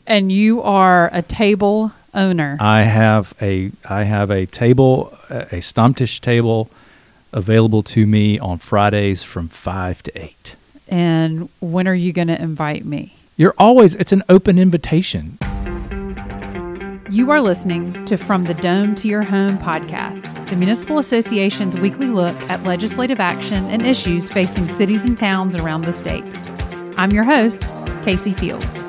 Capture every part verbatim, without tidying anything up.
And you are a table owner. I have a I have a table, a Stammtisch table, available to me on Fridays from five to eight. And when are you going to invite me? You're always, it's an open invitation. You are listening to From the Dome to Your Home podcast, the Municipal Association's weekly look at legislative action and issues facing cities and towns around the state. I'm your host, Casey Fields.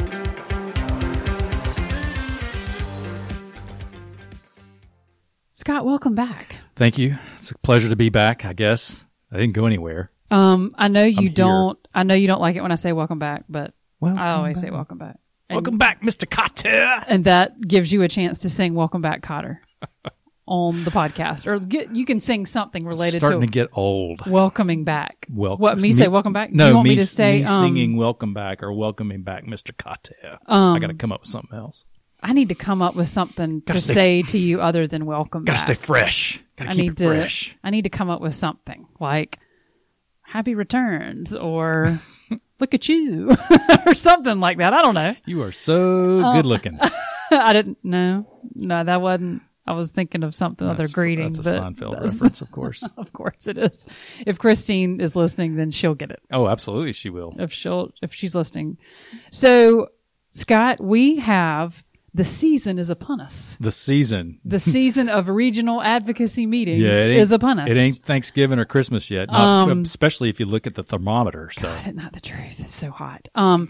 Scott, welcome back. Thank you. It's a pleasure to be back, I guess. I didn't go anywhere. Um, I know you I'm don't, here. I know you don't like it when I say welcome back, but Welcome I always back. say welcome back. And, Welcome back, Mister Cotter. and that gives you a chance to sing Welcome Back, Cotter on the podcast. Or get, you can sing something related Starting to, to get old. welcoming back. Welcome. What, me say welcome back? No, you want me, me to say, me um, singing welcome back or welcoming back, Mister Cotter. Um, I got to come up with something else. I need to come up with something Gotta to stay- say to you other than welcome Got to back. stay fresh. Got I to keep need it to, fresh. I need to come up with something like happy returns or look at you or something like that. I don't know. You are so Uh, good looking. I didn't know. No, that wasn't. I was thinking of something other That's, greeting. that's a but Seinfeld that's- reference, of course. Of course it is. If Christine is listening, then she'll get it. Oh, absolutely, she will. If she'll, if she's listening. So, Scott, we have the season is upon us. The season. The season of regional advocacy meetings Yeah, it ain't- is upon us. It ain't Thanksgiving or Christmas yet, not, Um, especially if you look at the thermometer. So God, isn't that the truth? It's so hot. Um,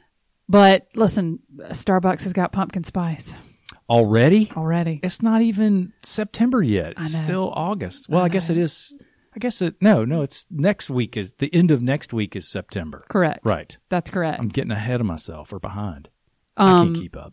but listen, Starbucks has got pumpkin spice already, already. it's not even September yet. It's I know. still August. Well, I I, guess know. it is. I guess it. No, no. It's next week. Is the end of next week is September. Correct. Right. That's correct. I'm getting ahead of myself or behind. I Um, can't keep up.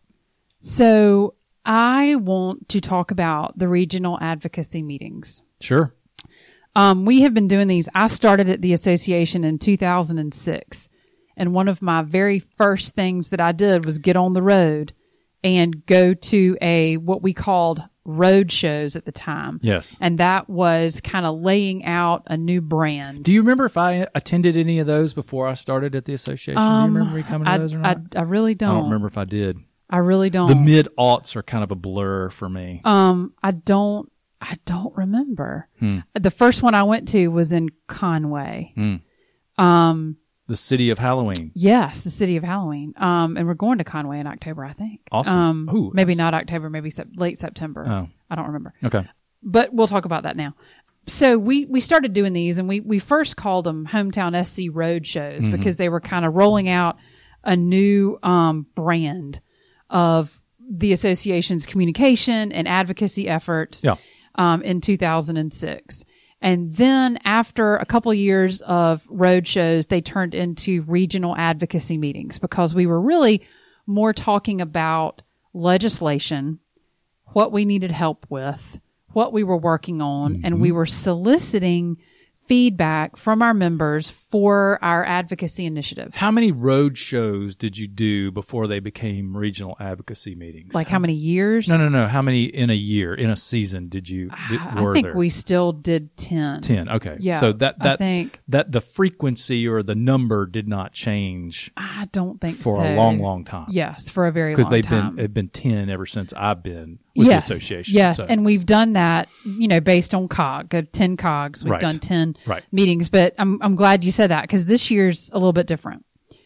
So I want to talk about the regional advocacy meetings. Sure. Um, we have been doing these. I started at the association in two thousand six. And one of my very first things that I did was get on the road and go to a, what we called road shows at the time. Yes. And that was kind of laying out a new brand. Do you remember if I attended any of those before I started at the association? Um, Do you remember me coming to I, those or not? I, I really don't. I don't remember if I did. I really don't. The mid aughts are kind of a blur for me. Um, I don't, I don't remember. Hmm. The first one I went to was in Conway. Hmm. Um, The City of Halloween. yes, the city of Halloween. Um, and we're going to Conway in October, I think. Awesome. Um, Ooh, maybe that's- not October, maybe sep- late September. Oh. I don't remember. Okay. But we'll talk about that now. So we, we started doing these, and we, we first called them Hometown S C Road Shows Mm-hmm. because they were kind of rolling out a new um, brand of the association's communication and advocacy efforts Yeah. um, in two thousand six. And then after a couple of years of road shows, they turned into regional advocacy meetings because we were really more talking about legislation, what we needed help with, what we were working on, Mm-hmm. and we were soliciting feedback from our members for our advocacy initiatives. How many road shows did you do before they became regional advocacy meetings? Like how many years? No, no, no. How many in a year, in a season did you, did, I were think there? we still did ten. ten. Okay. Yeah. So that, I that, think that the frequency or the number did not change I don't think for so. a long, long time. Yes, for a very long Because they've time. been, it's been ten ever since I've been with yes, the association. Yes, So- and we've done that, you know, based on C O G, go ten C O Gs. We've Right. done ten Right. meetings, but I'm I'm glad you said that because this year's a little bit different.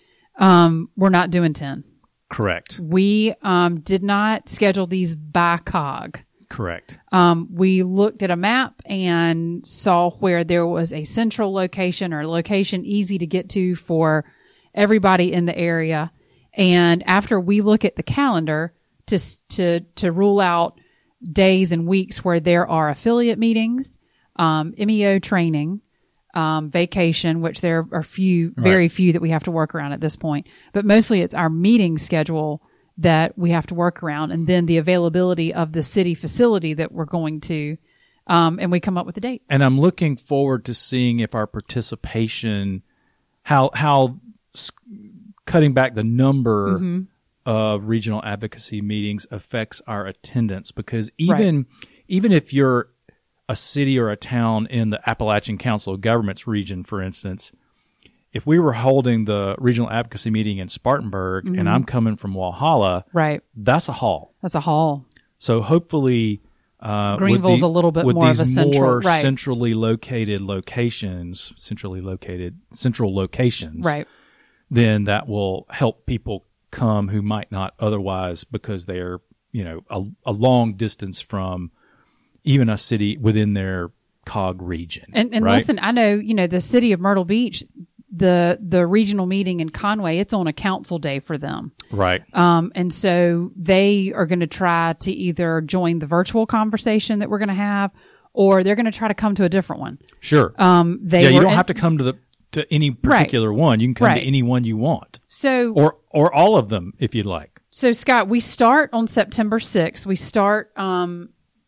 Um, we're not doing ten. Correct. We um did not schedule these by C O G. Correct. Um, we looked at a map and saw where there was a central location or a location easy to get to for everybody in the area. And after we look at the calendar to, to, to rule out days and weeks where there are affiliate meetings, um, M E O training, um, vacation, which there are few, very Right. few that we have to work around at this point, but mostly it's our meeting schedule that we have to work around, and then the availability of the city facility that we're going to, um, and we come up with the dates. And I'm looking forward to seeing if our participation, how how s- cutting back the number Mm-hmm. of regional advocacy meetings affects our attendance. Because even even if you're a city or a town in the Appalachian Council of Governments region, for instance, if we were holding the regional advocacy meeting in Spartanburg Mm-hmm. and I'm coming from Walhalla, Right. that's a haul. That's a haul. So hopefully, uh, with Greenville's the- a little bit with more of these a central- more right. centrally located locations, centrally located central locations, Right. then that will help people come who might not otherwise because they're, you know, a, a long distance from even a city within their C O G region. And, and right? listen, I know, you know, the city of Myrtle Beach, the the regional meeting in Conway, it's on a council day for them. Right. Um, and so they are going to try to either join the virtual conversation that we're going to have, or they're going to try to come to a different one. Sure. Um, they yeah, you were don't in- have to come to the to any particular one. You can come Right. to any one you want, So, or or all of them if you'd like. so Scott, we start on September sixth. We start um,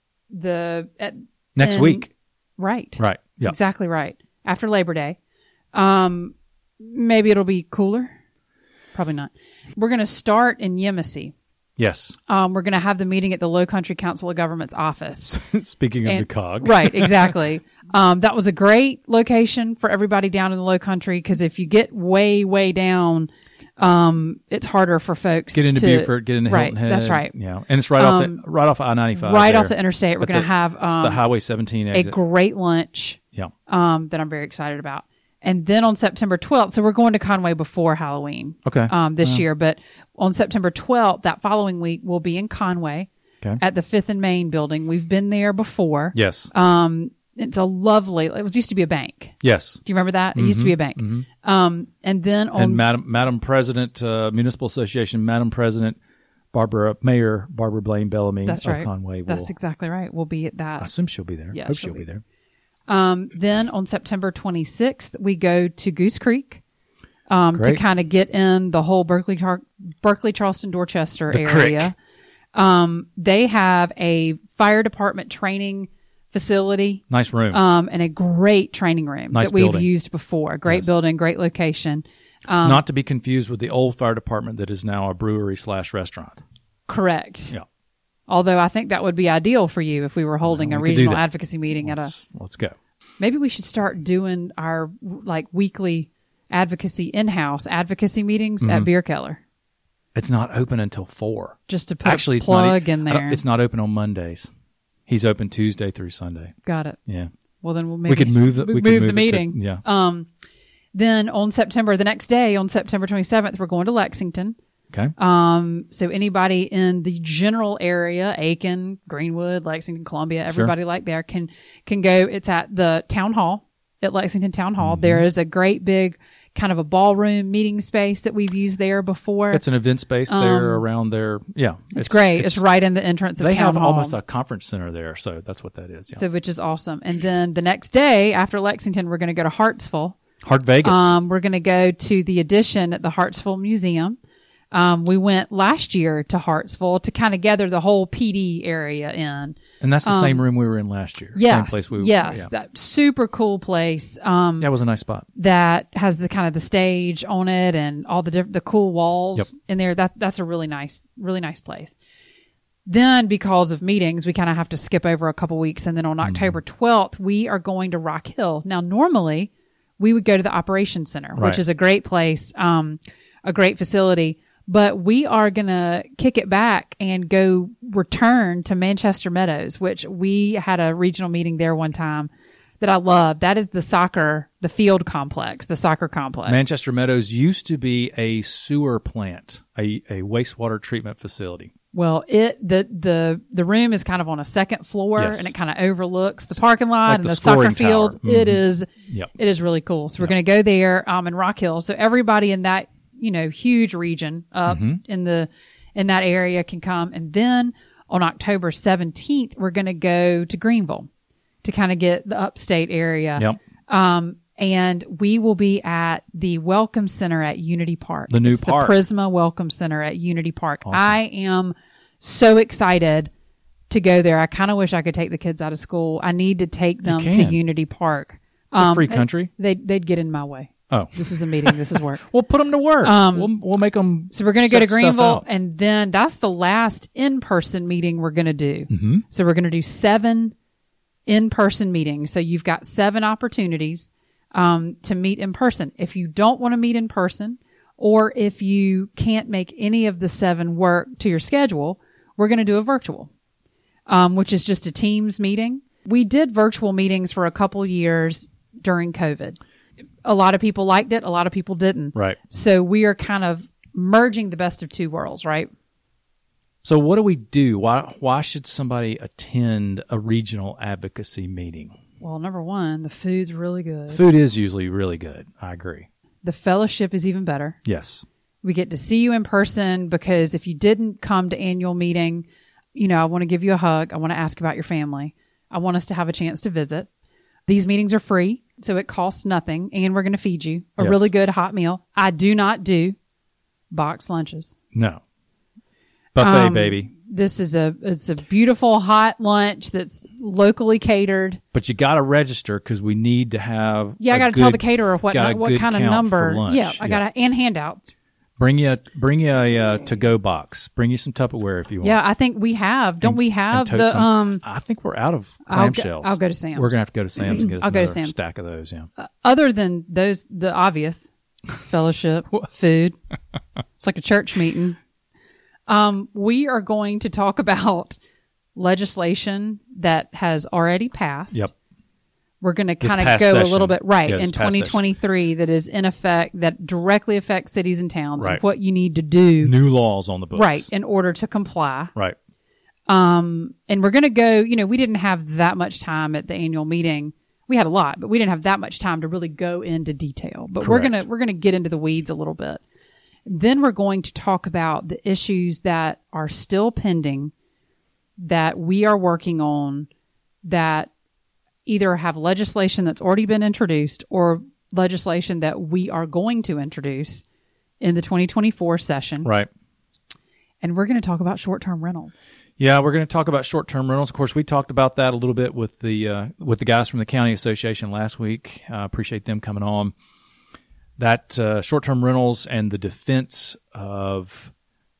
the at, Next in- week. Right. Right. That's Yeah. exactly right. After Labor Day. Um, maybe it'll be cooler. Probably not. We're going to start in Yemassee. Yes. Um, we're going to have the meeting at the Low Country Council of Government's office. Speaking of And- the C O G. Right, exactly. um, that was a great location for everybody down in the Low Country, because if you get way, way down, um, it's harder for folks Get into to, Beaufort, get into right, Hilton Head. that's right. Yeah. And it's right off Um, the, right off I ninety-five. Right there. off the interstate, we're At going to the- have it's the um, Highway seventeen a exit. great lunch yeah. um, that I'm very excited about. And then on September twelfth, so we're going to Conway before Halloween Okay. um, this Yeah. year, but on September twelfth, that following week, we'll be in Conway Okay. at the Fifth and Main building. We've been there before. Yes. Um, it's a lovely, it was used to be a bank. Yes. Do you remember that? It used to be a bank. Um, and then on, And Madam Madam President, uh, Municipal Association, Madam President, Barbara Mayor Barbara Blaine Bellamy that's of right. Conway. Will, That's exactly right. We'll be at I that. assume she'll be there. Yeah, Hope she'll she'll, be be there. Um, then on September twenty-sixth, we go to Goose Creek. Um, to Great. kind of get in the whole Berkeley, Char- Berkeley, Charleston, Dorchester The area. creek. Um, they have a fire department training facility, Nice room. um, and a great training room Nice that we've building. used before. Great Yes. building, great location. Um, Not to be confused with the old fire department that is now a brewery slash restaurant. correct. Yeah. Although I think that would be ideal for you if we were holding Well, a we could do regional that. advocacy meeting at a, Let's, let's go. maybe we should start doing our like weekly advocacy in-house advocacy meetings Mm-hmm. at Beer Keller. It's not open until four. Just to put Actually, a it's not. plug e- in I don't- there. It's not open on Mondays. He's open Tuesday through Sunday. Got it. Yeah. Well, then we'll maybe we could move the we move, could move the it to- meeting. yeah. Um, then on September, the next day, on September twenty-seventh, we're going to Lexington. Okay. Um, so anybody in the general area, Aiken, Greenwood, Lexington, Columbia, everybody like there can can go. It's at the town hall at Lexington Town Hall. Mm-hmm. There is a great big kind of a ballroom meeting space that we've used there before. It's an event space there around there. Yeah. Um, It's, great. It's, right in the entrance of They town have hall. almost a conference center there, so that's what that is. Yeah. So, which is awesome. And then the next day after Lexington, we're going to go to Hartsville. Hart Vegas. Um, we're going to go to the Addition at the Hartsville Museum. Um, we went last year to Hartsville to kind of gather the whole P D area in. and that's the same room we were in last year. Same Yes, place we yes, Yeah. that super cool place. Um, Yeah, it was a nice spot. that has the kind of the stage on it and all the diff- the cool walls Yep. in there. That that's a really nice, really nice place. Then, because of meetings, we kind of have to skip over a couple weeks, and then on October twelfth, we are going to Rock Hill. Now, normally we would go to the Operations Center, Right. which is a great place, um, a great facility. But we are going to kick it back and go return to Manchester Meadows, which we had a regional meeting there one time that I love. That is the soccer, the field complex, the soccer complex. Manchester Meadows used to be a sewer plant, a, a wastewater treatment facility. Well, it the the the room is kind of on a second floor, Yes. and it kind of overlooks the parking lot Like and the the, soccer scoring fields. tower. It Mhm. is Yep. it is really cool. So we're going to go there um, in Rock Hill. So everybody in that you know huge region up Mm-hmm. in the in that area can come. And then on October seventeenth, we're going to go to Greenville to kind of get the upstate area. Yep. Um, and we will be at the Welcome Center at Unity Park. The new it's park. the Prisma Welcome Center at Unity Park. Awesome. I am so excited to go there. I kind of wish I could take the kids out of school. I need to take them to can. Unity Park. It's a free country. They, they'd get in my way. Oh. This is a meeting. This is work. We'll put them to work. Um, we'll, we'll make them. So we're going to go to Greenville, and then that's the last in-person meeting we're going to do. Mm-hmm. So we're going to do seven in-person meetings. So you've got seven opportunities um, to meet in person. If you don't want to meet in person, or if you can't make any of the seven work to your schedule, we're going to do a virtual, um, which is just a Teams meeting. We did virtual meetings for a couple years during COVID. A lot of people liked it. A lot of people didn't. Right. So we are kind of merging the best of two worlds, right? So what do we do? Why why should somebody attend a regional advocacy meeting? Well, number one, the food's really good. Food is usually really good. I agree. The fellowship is even better. Yes. We get to see you in person because if you didn't come to annual meeting, you know, I want to give you a hug. I want to ask about your family. I want us to have a chance to visit. These meetings are free, so it costs nothing, and we're going to feed you a Yes. really good hot meal. I do not do box lunches. No. Buffet, Um, baby. This is a it's a beautiful hot lunch that's locally catered. But you got to register because we need to have. Yeah, I a got to tell good- the caterer what got a what good kind of count number. for lunch. Yeah, I got to and handouts. Bring you bring you a uh, to go box. Bring you some Tupperware if you want. Yeah, I think we have. Don't And- we and have tote the some- um I think we're out of I'll go- clamshells. I'll go to Sam's. We're gonna have to go to Sam's and get us I'll go to another Sam's. stack of those. Yeah. uh, other than those the obvious fellowship, food. It's like a church meeting. Um, we are going to talk about legislation that has already passed. Yep. We're going to This kind of past go a session. little bit right Yeah, in this past twenty twenty-three that is in effect that directly affects cities and towns Right. and what you need to do New laws on the books. right in order to comply. Right. Um, and we're going to go, you know, we didn't have that much time at the annual meeting. We had a lot, but we didn't have that much time to really go into detail. But we're Correct. going to we're going to get into the weeds a little bit. Then we're going to talk about the issues that are still pending that we are working on that either have legislation that's already been introduced or legislation that we are going to introduce in the twenty twenty-four session. Right. And we're going to talk about short-term rentals. Yeah, we're going to talk about short-term rentals. Of course, we talked about that a little bit with the uh, with the guys from the county association last week. I uh, appreciate them coming on. That uh, short-term rentals and the defense of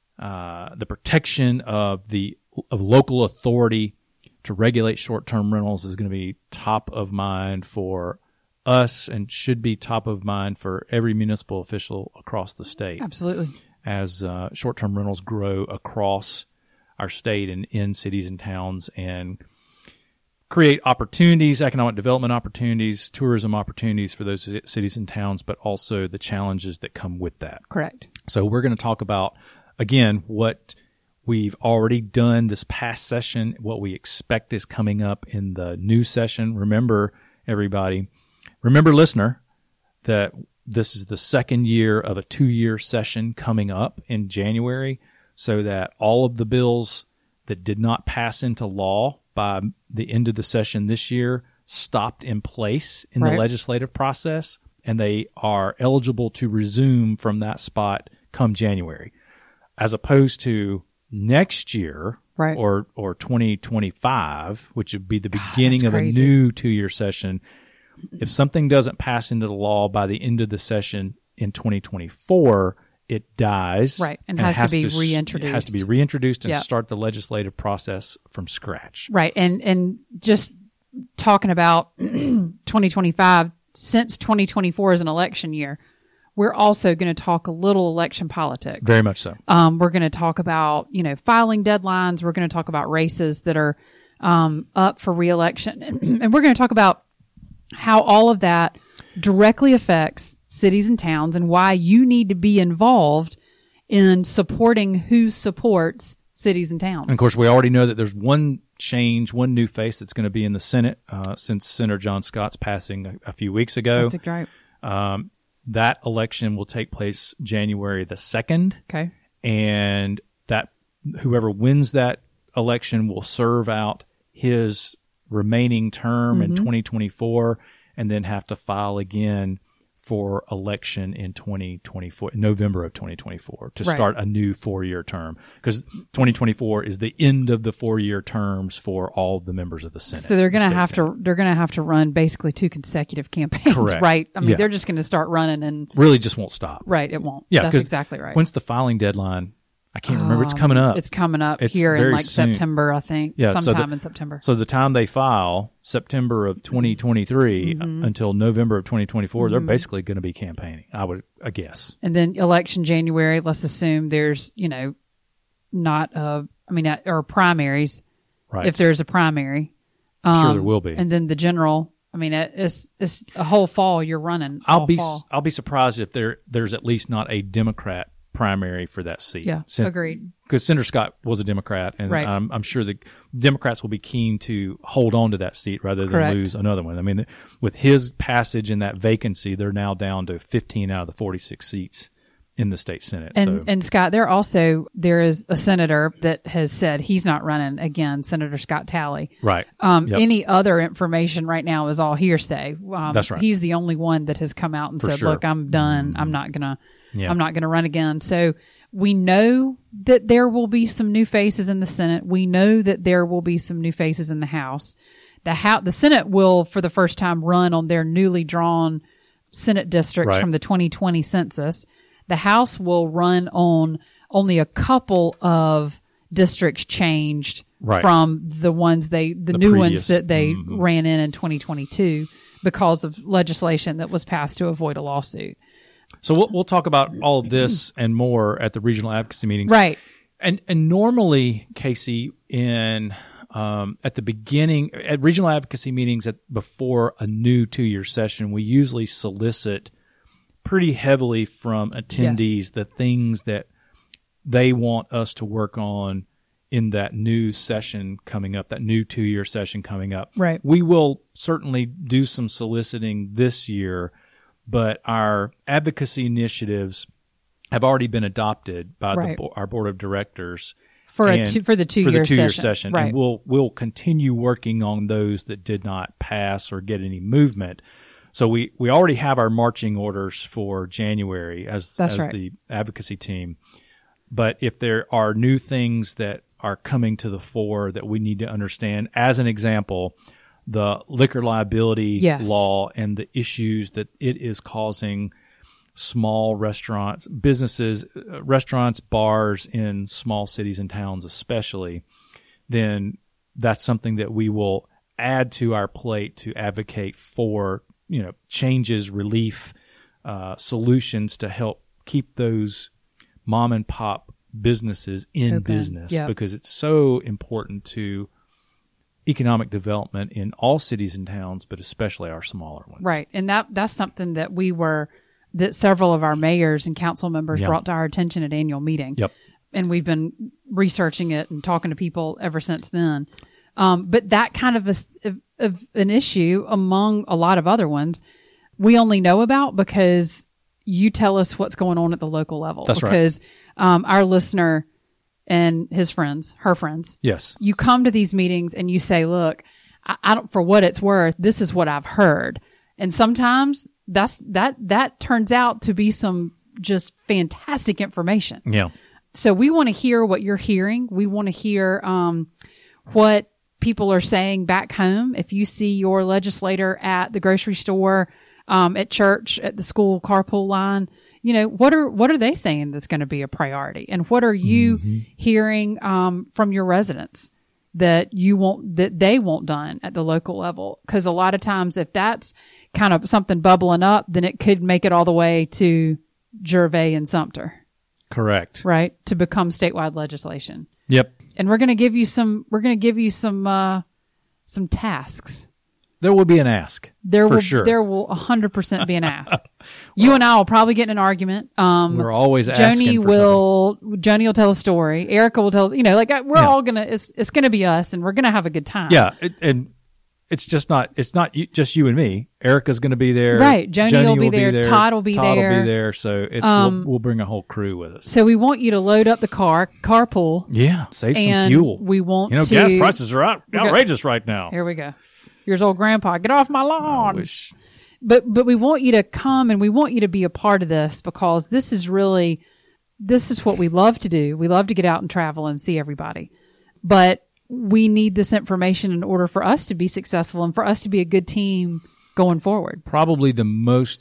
uh, the protection of the of local authority to regulate short-term rentals is going to be top of mind for us and should be top of mind for every municipal official across the state Absolutely. as uh, short-term rentals grow across our state and in cities and towns and create opportunities, economic development opportunities, tourism opportunities for those cities and towns, but also the challenges that come with that. Correct. So we're going to talk about, again, what we've already done this past session, what we expect is coming up in the new session. Remember, everybody, remember, listener, that this is the second year of a two-year session coming up in January, so that all of the bills that did not pass into law by the end of the session this year stopped in place in Right. the legislative process, and they are eligible to resume from that spot come January, as opposed to next year Right. or or twenty twenty-five, which would be the beginning that's of a crazy. new two-year session. If something doesn't pass into the law by the end of the session in twenty twenty-four, it dies. Right, and has to be s- reintroduced. It has to be reintroduced and Yeah. start the legislative process from scratch. Right. And and just talking about twenty twenty-five, since twenty twenty-four is an election year, we're also going to talk a little election politics. Very much so. Um, we're going to talk about, you know, filing deadlines. We're going to talk about races that are um, up for reelection. And we're going to talk about how all of that directly affects cities and towns and why you need to be involved in supporting who supports cities and towns. And of course, we already know that there's one change, one new face that's going to be in the Senate uh, since Senator John Scott's passing a, a few weeks ago. That's great. Um, that election will take place January the second. Okay. And that whoever wins that election will serve out his remaining term in twenty twenty-four and then have to file again for election in twenty twenty-four, November of twenty twenty-four, to Right. start a new four-year term, because twenty twenty-four is the end of the four-year terms for all the members of the Senate. So they're going the to state have Senate. to they're going to have to run basically two consecutive campaigns, Correct. right? I mean, Yeah. they're just going to start running and really just won't stop. right, it won't. Yeah, That's 'cause exactly right. When's the filing deadline? I can't remember. It's Um, coming up. It's coming up It's here in very like soon. September, I think. Yeah, so sometime the- in September. So the time they file, September of twenty twenty-three Mm-hmm. until November of twenty twenty-four, they're basically going to be campaigning. I would, I guess. And then election January, let's assume there's, you know, not a, I mean, uh, or primaries, Right. if there's a primary. I'm sure Um, there will be. And then the general, I mean, it- it's it's a whole fall you're running. I'll all be fall. I'll be surprised if there there's at least not a Democrat primary for that seat. Yeah, agreed. Because Senator Scott was a Democrat, and Right. I'm, I'm sure the Democrats will be keen to hold on to that seat rather than Correct. lose another one. I mean, with his passage and that vacancy, they're now down to fifteen out of the forty-six seats in the state Senate. And so and Scott, there also there is a senator that has said he's not running again, Senator Scott Talley. right, Um, Yep. Any other information right now is all hearsay. Um, That's right. He's the only one that has come out and For said, sure. "Look, I'm done. I'm not gonna. Yeah. I'm not gonna run again." So we know that there will be some new faces in the Senate. We know that there will be some new faces in the House. The House, the Senate will, for the first time, run on their newly drawn Senate districts Right. from the twenty twenty census. The House will run on only a couple of districts changed Right. from the ones they, the, The new previous. ones that they Mhm. ran in in twenty twenty-two because of legislation that was passed to avoid a lawsuit. So we'll we'll talk about all of this and more at the regional advocacy meetings. Right. And and normally, Casey, in um, at the beginning at regional advocacy meetings at before a new two year session, we usually solicit pretty heavily from attendees the things that they want us to work on in that new session coming up, that new two year session coming up. Right. We will certainly do some soliciting this year, but our advocacy initiatives have already been adopted by Right. the, bo- our board of directors For a and- two, for the two for year the two-year session. session, Right. and we'll we'll continue working on those that did not pass or get any movement. So we, we already have our marching orders for January as That's as right. the advocacy team. But if there are new things that are coming to the fore that we need to understand, as an example, the liquor liability Yes. law and the issues that it is causing small restaurants, businesses, uh, restaurants, bars in small cities and towns especially, then that's something that we will add to our plate to advocate for, you know, changes, relief, uh, solutions to help keep those mom and pop businesses in Open. business, Yep. because it's so important to economic development in all cities and towns, but especially our smaller ones. Right. And that that's something that we were, that several of our mayors and council members Yeah. brought to our attention at annual meeting. Yep. And we've been researching it and talking to people ever since then. Um, but that kind of, a, of, of an issue, among a lot of other ones, we only know about because you tell us what's going on at the local level. That's right. Because um, our listener and his friends, her friends, Yes. you come to these meetings and you say, look, I, I don't, for what it's worth, this is what I've heard. And sometimes that's, that, that turns out to be some just fantastic information. Yeah. So we want to hear what you're hearing. We want to hear, um, what people are saying back home. If you see your legislator at the grocery store, um, at church, at the school carpool line, you know, what are, what are they saying that's going to be a priority? And what are you Mm-hmm. hearing, um, from your residents that you want, that they want done at the local level? Cause a lot of times if that's kind of something bubbling up, then it could make it all the way to Gervais and Sumter, Correct. right? To become statewide legislation. Yep. And we're going to give you some, we're going to give you some, uh, some tasks. There will be an ask. There for will, sure. there will a hundred percent be an ask. You and I will probably get in an argument. Um, We're always asking Joni for will, Joni will tell a story. Erica will tell, you know, like we're Yeah. all going to, it's, it's going to be us and we're going to have a good time. Yeah, it, and it's just not. It's not you, just you and me. Erica's going to be there. Right. Joni will be there. Todd will be Todd will there. be there. So it, Um, we'll, we'll bring a whole crew with us. So we want you to load up the car, carpool. Yeah, save some And fuel. we want you know, to, gas prices are out, gonna- outrageous right now. Here we go. Here's old grandpa. Get off my I lawn. wish. But but we want you to come and we want you to be a part of this because this is really, this is what we love to do. We love to get out and travel and see everybody. But we need this information in order for us to be successful and for us to be a good team going forward. Probably the most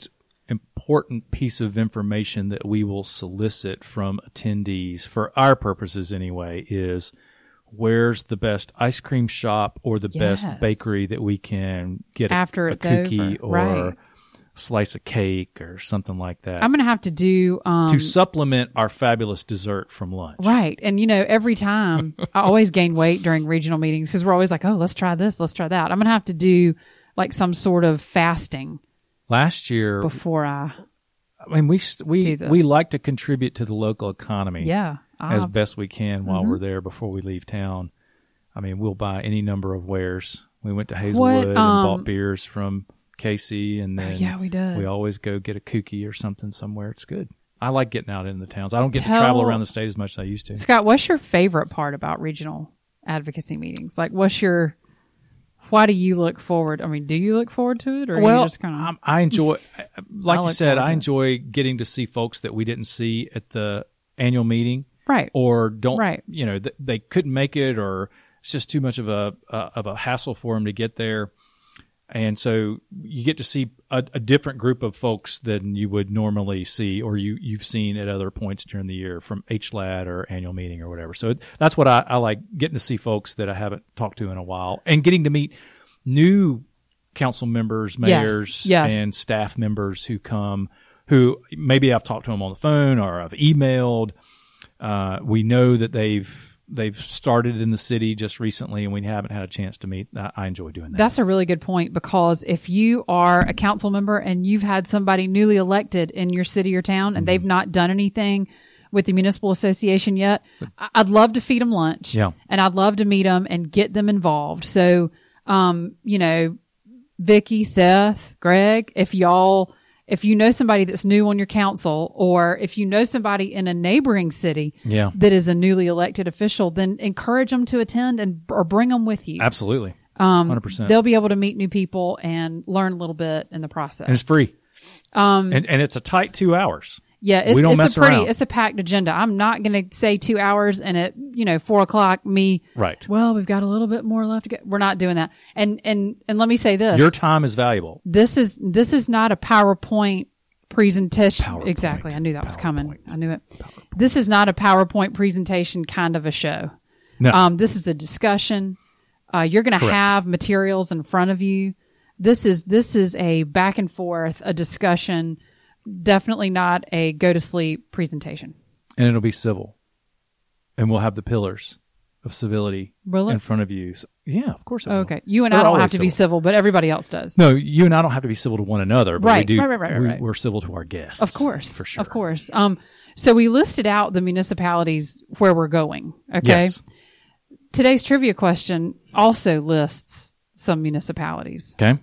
important piece of information that we will solicit from attendees, for our purposes anyway, is where's the best ice cream shop or the Yes. best bakery that we can get a, After a it's cookie over. or Right. a slice of cake or something like that I'm going to have to do um, to supplement our fabulous dessert from lunch. right. And you know, every time I always gain weight during regional meetings because we're always like, oh, let's try this, let's try that. I'm going to have to do like some sort of fasting Last year, before I. I mean, we st- we do this. we like to contribute to the local economy. Yeah, as I've- best we can while Mhm. we're there before we leave town. I mean, we'll buy any number of wares. We went to Hazelwood and um, bought beers from Casey, and then yeah, we did. we always go get a kookie or something somewhere. It's good. I like getting out in the towns. I don't get Tell- to travel around the state as much as I used to. Scott, what's your favorite part about regional advocacy meetings? Like, what's your, why do you look forward? I mean, do you look forward to it, or Well, you just kind of? I'm- I enjoy, like I you look said, forward I to it. enjoy getting to see folks that we didn't see at the annual meeting, Right. or don't, Right. you know, th- they couldn't make it, or it's just too much of a uh, of a hassle for them to get there. And so you get to see a, a different group of folks than you would normally see, or you, you've seen at other points during the year from H L A D or annual meeting or whatever. So it, that's what I, I like, getting to see folks that I haven't talked to in a while, and getting to meet new council members, mayors, yes. and staff members who come, who maybe I've talked to them on the phone or I've emailed. Uh, we know that they've they've started in the city just recently, and we haven't had a chance to meet. I, I enjoy doing that. That's a really good point, because if you are a council member and you've had somebody newly elected in your city or town and Mm-hmm. they've not done anything with the municipal association yet, I- I'd love to feed them lunch. Yeah. And I'd love to meet them and get them involved. So, um, you know, Vicky, Seth, Greg, if y'all, if you know somebody that's new on your council, or if you know somebody in a neighboring city Yeah. that is a newly elected official, then encourage them to attend and or bring them with you. Absolutely. Um, one hundred percent. They'll be able to meet new people and learn a little bit in the process. And it's free. Um, And, and it's a tight two hours. yeah, it's, we don't it's mess a pretty, around. it's a packed agenda. I'm not going to say two hours and at, you know, four o'clock, me, Right. well, we've got a little bit more left to get. We're not doing that. And, and, and let me say this. Your time is valuable. this is, this is not a PowerPoint presentation. PowerPoint. Exactly. I knew that was coming. PowerPoint. I knew it. This is not a PowerPoint presentation kind of a show. No. Um, this is a discussion. Uh, you're going to Correct. have materials in front of you. This is this is a back and forth, a discussion. Definitely not a go to sleep presentation. And it'll be civil. And we'll have the pillars of civility Will it? in front of you. So, yeah, of course it will. Okay, you and We're I don't always have to be civil. civil, but everybody else does. No, you and I don't have to be civil to one another, but we Right, do. right, right, right, we, right. We're civil to our guests. Of course, For sure. of course. Um, so we listed out the municipalities where we're going. Okay. Yes. Today's trivia question also lists some municipalities. Okay.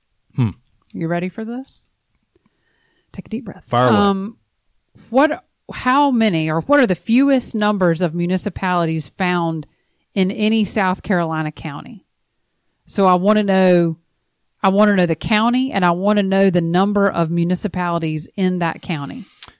You ready for this? Take a deep breath. Fire away. Um, what? How many, or what are the fewest numbers of municipalities found in any South Carolina county? So I want to know. I want to know the county, and I want to know the number of municipalities in that county.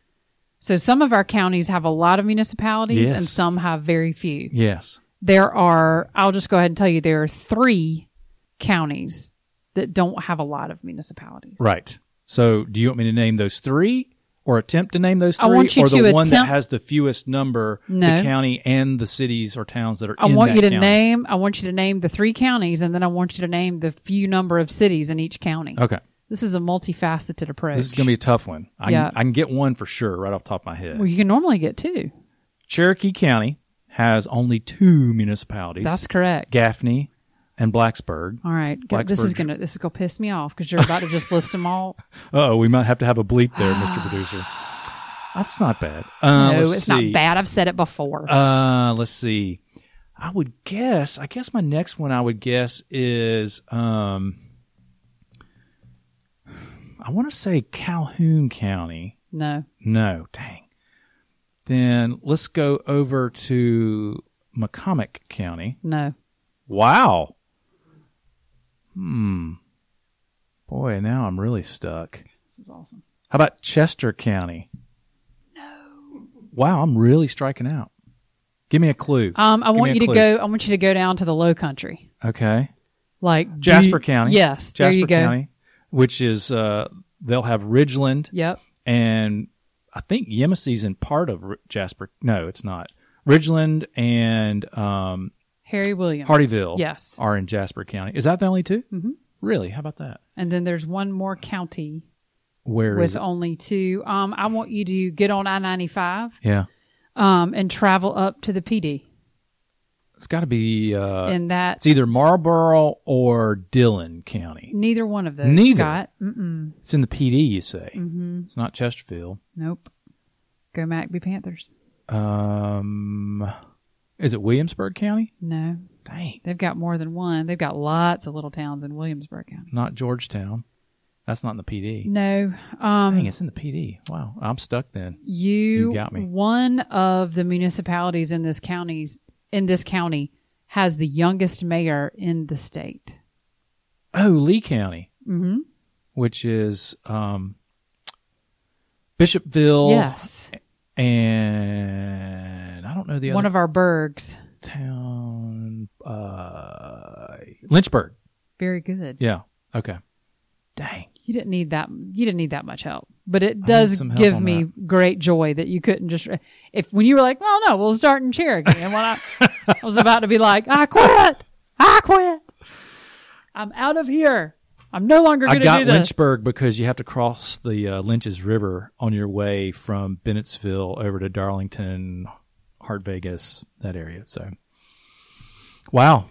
So some of our counties have a lot of municipalities, Yes. and some have very few. Yes. There are. I'll just go ahead and tell you there are three counties that don't have a lot of municipalities. Right. So do you want me to name those three, or attempt to name those I three, want you or the to one that attempt- has the fewest number, No. the county and the cities or towns that are I in want that you to county? name. I want you to name the three counties, and then I want you to name the few number of cities in each county. Okay. This is a multifaceted approach. This is going to be a tough one. I, Yeah. can, I can get one for sure right off the top of my head. Well, you can normally get two. Cherokee County has only two municipalities. That's correct. Gaffney and Blacksburg. All right. Go- This is Blacksburg. gonna this is gonna piss me off because you're about to just list them all. Uh-oh, we might have to have a bleep there, Mister Producer. That's not bad. Uh, no, let's it's see. not bad. I've said it before. Uh, let's see. I would guess, I guess my next one I would guess is, um, I want to say Calhoun County. no. No, dang. Then let's go over to McCormick County. No. Wow. Hmm. Boy, now I'm really stuck. This is awesome. How about Chester County? No. Wow, I'm really striking out. Give me a clue. Um, I Give want me you a to clue. go. I want you to go down to the Low Country, Okay. like do Jasper you- County. Yes, there Jasper you go. County, which is uh, they'll have Ridgeland, Yep. and I think Yemassee in part of R- Jasper. No, it's not. Ridgeland and um, Harry Williams. Hardyville Yes. are in Jasper County. Is that the only two? Mm-hmm. Really? How about that? And then there's one more county Where is with it? only two. Um, I want you to get on I ninety-five Yeah. um, and travel up to the P D. It's got to be, uh, and that it's either Marlboro or Dillon County. neither one of those. Neither? Scott. Mm-mm. It's in the P D, you say. Mm-hmm. It's not Chesterfield. Nope. Go Macby Panthers. Um, is it Williamsburg County? No. Dang. They've got more than one. They've got lots of little towns in Williamsburg County. Not Georgetown. That's not in the P D. No. Um, Dang, it's in the P D. Wow. I'm stuck then. You, You got me. One of the municipalities in this counties in this county has the youngest mayor in the state. Oh, Lee County, Mm-hmm. which is um, Bishopville. Yes. And I don't know the One other of our burgs. town. Uh, Lynchburg. Very good. Yeah. Okay. Dang. You didn't need that. You didn't need that much help, but it need does some help give on me great joy that you couldn't just. If when you were like, "Well, no, we'll start in Cherokee," and when I, I was about to be like, "I quit, I quit, I'm out of here. I'm no longer I going to got do this." Lynchburg because you have to cross the uh, Lynch's River on your way from Bennettsville over to Darlington, Hart Vegas, that area. So, wow.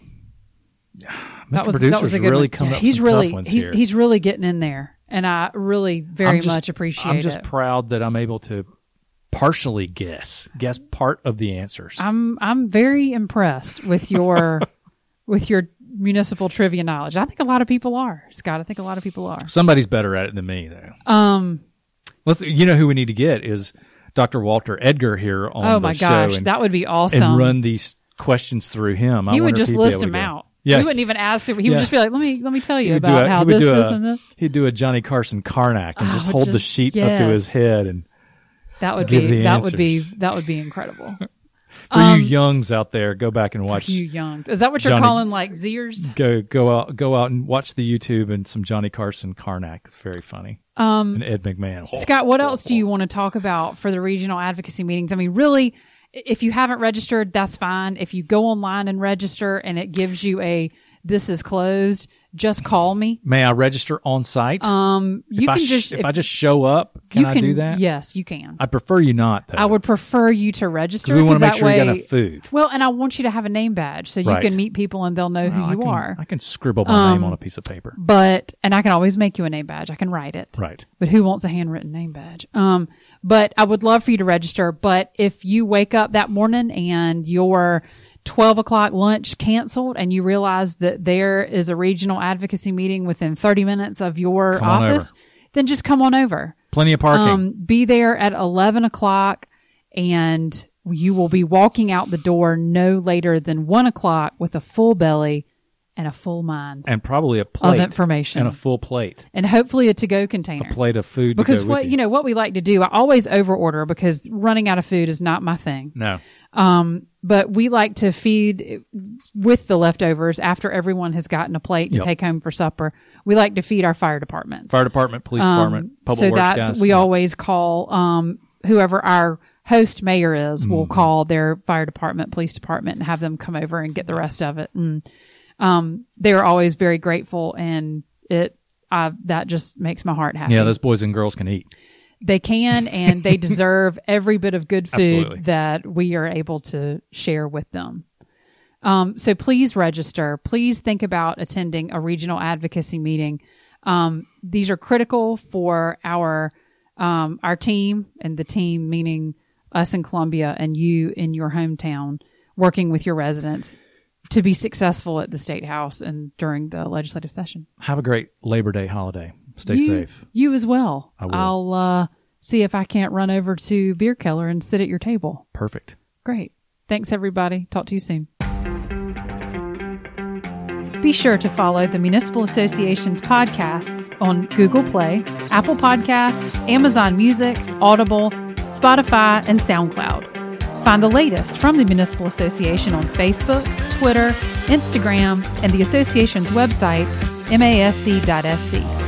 Mister That was, Producer's that was a good really one. coming Yeah, up he's with some really tough ones he's here. he's really getting in there, and I really very I'm just- much appreciate I'm just it. proud that I'm able to partially guess, guess part of the answers. I'm I'm very impressed with your with your municipal trivia knowledge. I think a lot of people are, Scott. I think a lot of people are. Somebody's better at it than me, though. Um. Let's. You know who we need to get is Doctor Walter Edgar here on Oh the my show gosh, and, that would be awesome. and run these questions through him. I he would wonder if just he'd be list able to them go. out. Yeah. He wouldn't even ask. Them. He Yeah. would just be like, "Let me let me tell He you would do about a- how he would this, do this, a- and this." He'd do a Johnny Carson Karnak and Oh, just hold the just- sheet up to his yes. head. And That would give be the that would be answers. that would be incredible. for Um, you youngs out there, go back and watch. You young, is that what you're Johnny- calling like Zers? Go go out go out and watch the YouTube and some Johnny Carson Karnak. It's very funny. Um, And Ed McMahon. Scott, what else do you want to talk about for the regional advocacy meetings? I mean, really, if you haven't registered, that's fine. If you go online and register and it gives you a "this is closed," just call me. May I register on site? Um, you if can I sh- just if, I just show up, can you I can do that? Yes, you can. I prefer you not. Though. I would prefer you to register because we want to make that sure way, we got enough food. Well, and I want you to have a name badge so you Right. can meet people and they'll know Well, who I you can, are. I can scribble my name Um, on a piece of paper. But and I can always make you a name badge. I can write it. Right. But who wants a handwritten name badge? Um, but I would love for you to register. But if you wake up that morning and your twelve o'clock lunch canceled and you realize that there is a regional advocacy meeting within thirty minutes of your Come on office, over. then just come on over. Plenty of parking. Um, be there at eleven o'clock and you will be walking out the door no later than one o'clock with a full belly and a full mind and probably a plate of information. and a full plate. And hopefully a to-go container. A plate of food Because to go what with you know, what we like to do, I always overorder because running out of food is not my thing. No. Um, but we like to feed with the leftovers after everyone has gotten a plate to Yep. take home for supper. We like to feed our fire departments. Fire department, police department, public so works that's guys. we Yeah. always call um, whoever our host mayor is. We'll Mm-hmm. call their fire department, police department, and have them come over and get the rest of it. And um, they're always very grateful, and it uh, that just makes my heart happy. Yeah, those boys and girls can eat. They can, and they deserve every bit of good food Absolutely. that we are able to share with them. Um, so please register. Please think about attending a regional advocacy meeting. Um, these are critical for our um, our team, and the team meaning us in Columbia and you in your hometown, working with your residents to be successful at the State House and during the legislative session. Have a great Labor Day holiday. Stay you, safe. You as well. I will. I'll uh, see if I can't run over to Beer Keller and sit at your table. Perfect. Great. Thanks, everybody. Talk to you soon. Be sure to follow the Municipal Association's podcasts on Google Play, Apple Podcasts, Amazon Music, Audible, Spotify, and SoundCloud. Find the latest from the Municipal Association on Facebook, Twitter, Instagram, and the association's website, M A S C dot S C.